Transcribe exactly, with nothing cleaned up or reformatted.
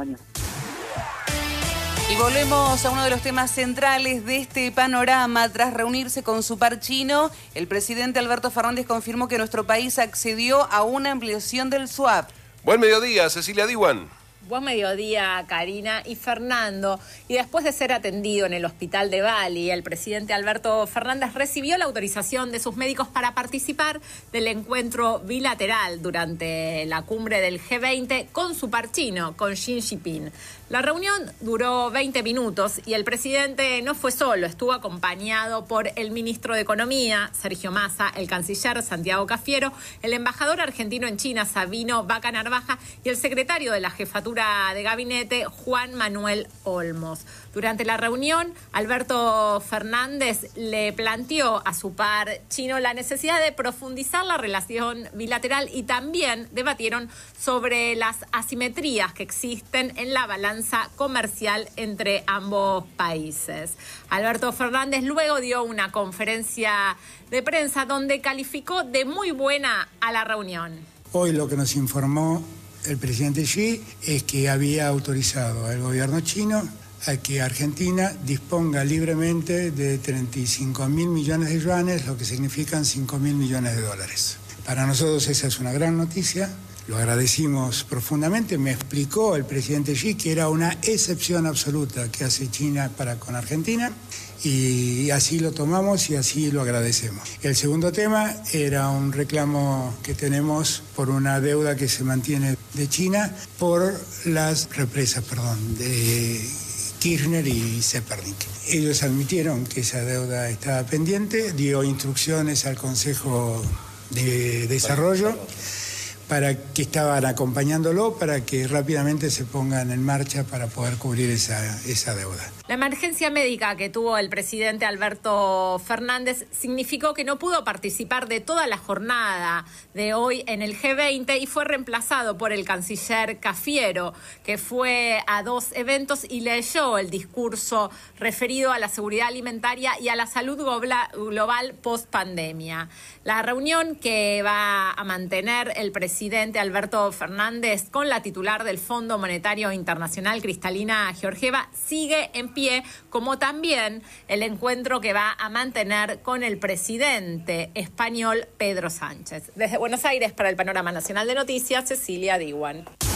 mañana. Y volvemos a uno de los temas centrales de este panorama. Tras reunirse con su par chino, el presidente Alberto Fernández confirmó que nuestro país accedió a una ampliación del swap. Buen mediodía, Cecilia Diwan. Buen mediodía, Karina y Fernando. Y después de ser atendido en el hospital de Bali, el presidente Alberto Fernández recibió la autorización de sus médicos para participar del encuentro bilateral durante la cumbre del G veinte con su par chino, con Xi Jinping. La reunión duró veinte minutos y el presidente no fue solo, estuvo acompañado por el ministro de Economía, Sergio Massa, el canciller Santiago Cafiero, el embajador argentino en China, Sabino Vaca Narvaja, y el secretario de la Jefatura de Gabinete, Juan Manuel Olmos. Durante la reunión, Alberto Fernández le planteó a su par chino la necesidad de profundizar la relación bilateral y también debatieron sobre las asimetrías que existen en la balanza comercial entre ambos países. Alberto Fernández luego dio una conferencia de prensa donde calificó de muy buena a la reunión. Hoy lo que nos informó el presidente Xi es que había autorizado al gobierno chino a que Argentina disponga libremente de treinta y cinco mil millones de yuanes, lo que significan cinco mil millones de dólares. Para nosotros esa es una gran noticia, lo agradecimos profundamente. Me explicó el presidente Xi que era una excepción absoluta que hace China para con Argentina y así lo tomamos y así lo agradecemos. El segundo tema era un reclamo que tenemos por una deuda que se mantiene de China por las represas, perdón, de Kirchner y Zepernik. Ellos admitieron que esa deuda estaba pendiente, dio instrucciones al Consejo de Desarrollo para que estaban acompañándolo para que rápidamente se pongan en marcha para poder cubrir esa, esa deuda. La emergencia médica que tuvo el presidente Alberto Fernández significó que no pudo participar de toda la jornada de hoy en el G veinte y fue reemplazado por el canciller Cafiero, que fue a dos eventos y leyó el discurso referido a la seguridad alimentaria y a la salud global post-pandemia. La reunión que va a mantener el presidente Alberto Fernández con la titular del Fondo Monetario Internacional, Cristalina Georgieva, sigue en pie, como también el encuentro que va a mantener con el presidente español Pedro Sánchez. Desde Buenos Aires, para el Panorama Nacional de Noticias, Cecilia Diwan.